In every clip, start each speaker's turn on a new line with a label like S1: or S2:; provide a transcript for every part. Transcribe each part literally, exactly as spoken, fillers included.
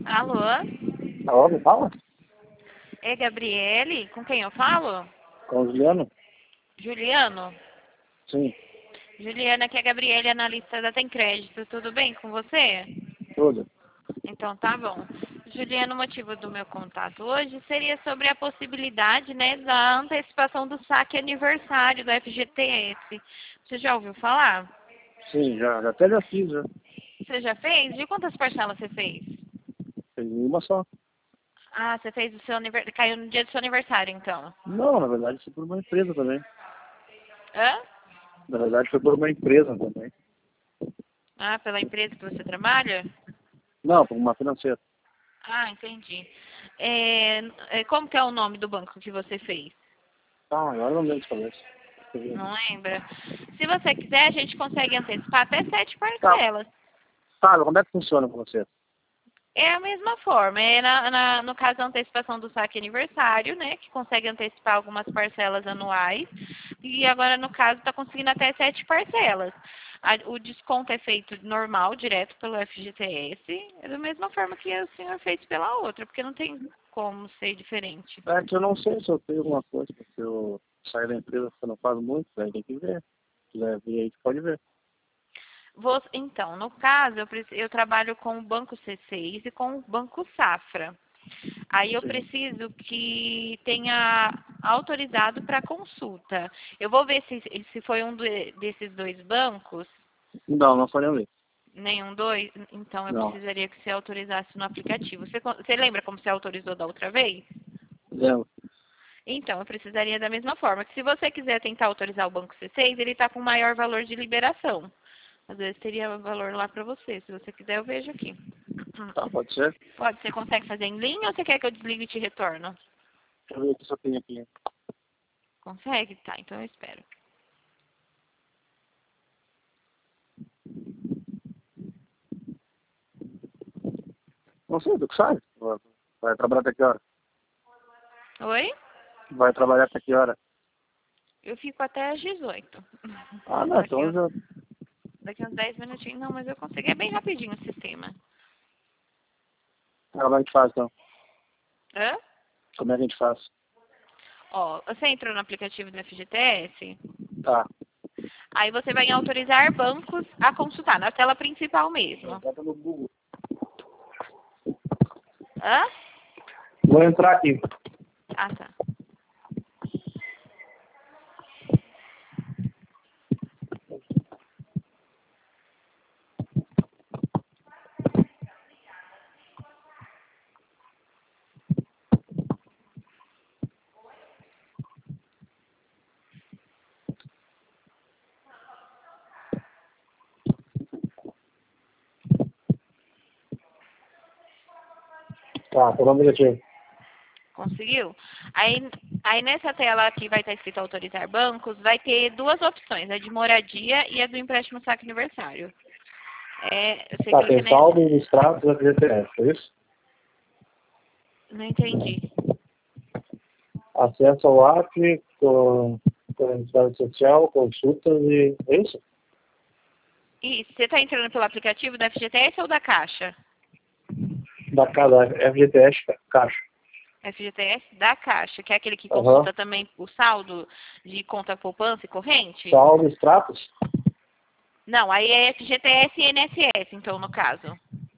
S1: Alô?
S2: Alô, me fala?
S1: É Gabriele? Com quem eu falo?
S2: Com o Juliano?
S1: Juliano?
S2: Sim,
S1: Juliana, aqui é a Gabriele, analista da Tem Crédito. Tudo bem com você?
S2: tudo.
S1: Então tá bom. Juliano, o motivo do meu contato hoje seria sobre a possibilidade, né, da antecipação do saque aniversário do F G T S. Você já ouviu falar?
S2: Sim, já, já até já fiz, já.
S1: Você já fez? De quantas parcelas você fez?
S2: Fiz uma só.
S1: Ah, você fez o seu aniversário. Caiu no dia do seu aniversário, então.
S2: Não, na verdade foi por uma empresa também.
S1: Hã?
S2: Na verdade foi por uma empresa também.
S1: Ah, pela empresa que você trabalha?
S2: Não, por uma financeira.
S1: Ah, entendi. É, é, como que é o nome do banco que você fez?
S2: Ah, agora não lembro de cabeça.
S1: Não lembra? Se você quiser, a gente consegue antecipar até sete
S2: Tá,
S1: parcelas.
S2: sabe, como é que funciona com você?
S1: É a mesma forma. É na, na- no caso da antecipação do saque aniversário, né? Que consegue antecipar algumas parcelas anuais. E agora, no caso, está conseguindo até sete parcelas. A- o desconto é feito normal, direto pelo F G T S. É da mesma forma que o senhor fez pela outra, porque não tem como ser diferente.
S2: É que eu não sei se eu tenho alguma coisa, porque eu saí da empresa que eu não faz muito, aí tem que ver. Se quiser ver aí, pode ver.
S1: Você- então, no caso, eu, preci- eu trabalho com o Banco C seis e com o Banco Safra. Aí eu
S2: Sim.
S1: preciso que tenha autorizado para consulta. Eu vou ver se, se foi um de- desses dois bancos,
S2: Não, não foi nenhum deles.
S1: nenhum dois, então eu
S2: Não.
S1: precisaria que você autorizasse no aplicativo. Você, con- você lembra como você autorizou da outra vez?
S2: Lembro.
S1: Então, eu precisaria da mesma forma. Que se você quiser tentar autorizar o Banco C seis, ele está com maior valor de liberação. Às vezes teria valor lá para você. Se você quiser, eu vejo aqui.
S2: Tá, pode ser.
S1: Pode, você consegue fazer em linha ou você quer que eu desligue e te retorno?
S2: Deixa eu ver o que só tem aqui.
S1: Consegue? Tá, então eu espero.
S2: Não sei, tu que sabe. Vai vai trabalhar até que hora?
S1: Oi?
S2: Vai trabalhar até que hora?
S1: Eu fico até às dezoito.
S2: Ah, não,
S1: Daqui,
S2: então
S1: uns-
S2: já...
S1: daqui uns dez minutinhos, não, mas eu consigo. É bem rapidinho o sistema.
S2: Como é que a gente faz, então?
S1: Hã?
S2: Como é que a gente faz?
S1: Ó, você entrou no aplicativo do F G T S,
S2: Tá.
S1: aí você vai em autorizar bancos a consultar, na tela principal mesmo.
S2: Bota no Google.
S1: Hã?
S2: Vou entrar aqui.
S1: Ah, tá.
S2: Tá, tô no aplicativo.
S1: Conseguiu? Aí, aí nessa tela aqui vai estar escrito autorizar bancos, vai ter duas opções, a de moradia e a do empréstimo saque aniversário. É, você
S2: Tá,
S1: clica
S2: tem
S1: nesse.
S2: saldo e extratos da F G T S, é isso?
S1: Não entendi.
S2: Acesso ao app, com, com identidade social, consultas e... É isso?
S1: E você está entrando pelo aplicativo da F G T S ou da Caixa?
S2: Da casa, F G T S Caixa.
S1: F G T S da Caixa, que é aquele que
S2: Aham.
S1: consulta também o saldo de conta poupança e corrente?
S2: Saldo e extratos?
S1: Não, aí é F G T S e I N S S, então, no caso.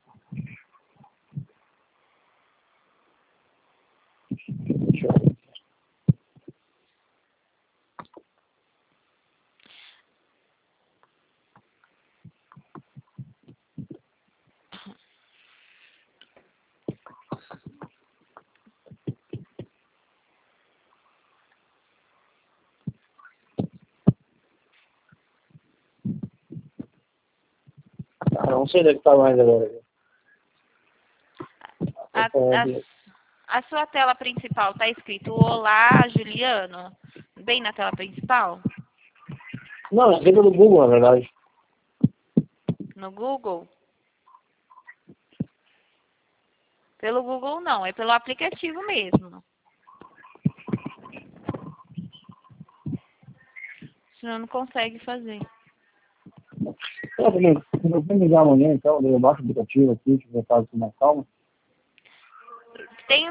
S2: Deixa eu ver. Ah, não sei onde é que tá mais agora.
S1: A,
S2: Tô falando
S1: a,
S2: de...
S1: a sua tela principal está escrito Olá, Juliano? Bem na tela principal?
S2: Não, é dentro do Google, na verdade.
S1: No Google? Pelo Google não, é pelo aplicativo mesmo. Senão não consegue fazer.
S2: Tá, beleza. Eu vou ligar amanhã, então, eu baixo o aplicativo aqui, que eu faço com mais calma.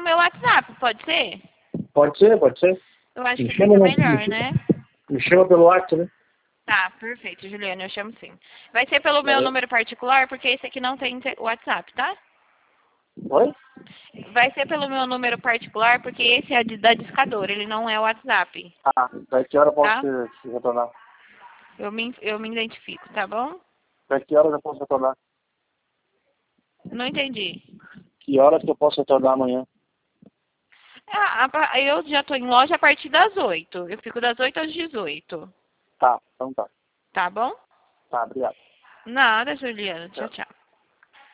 S1: meu WhatsApp, pode ser?
S2: Pode ser, pode ser.
S1: Eu acho
S2: Me
S1: que
S2: chama
S1: fica
S2: no-
S1: melhor,
S2: me-
S1: né?
S2: Me chama pelo WhatsApp, né?
S1: Tá, perfeito, Juliana, eu chamo sim. Vai ser pelo meu
S2: Valeu.
S1: número particular, porque esse aqui não tem inter- WhatsApp, tá?
S2: Oi?
S1: Vai ser pelo meu número particular, porque esse é de- da discadora, ele não é o WhatsApp.
S2: Ah, até que hora eu posso
S1: Tá?
S2: te, te retornar?
S1: Eu me, eu me identifico, tá bom?
S2: Até que horas eu posso retornar?
S1: Não entendi.
S2: Que horas que eu posso retornar amanhã?
S1: Ah, a pa- eu já tô em loja a partir das oito. Eu fico das oito às dezoito.
S2: Tá, então tá.
S1: Tá bom?
S2: Tá, obrigado.
S1: Nada, Juliana. Tchau,
S2: Tchau.
S1: tchau.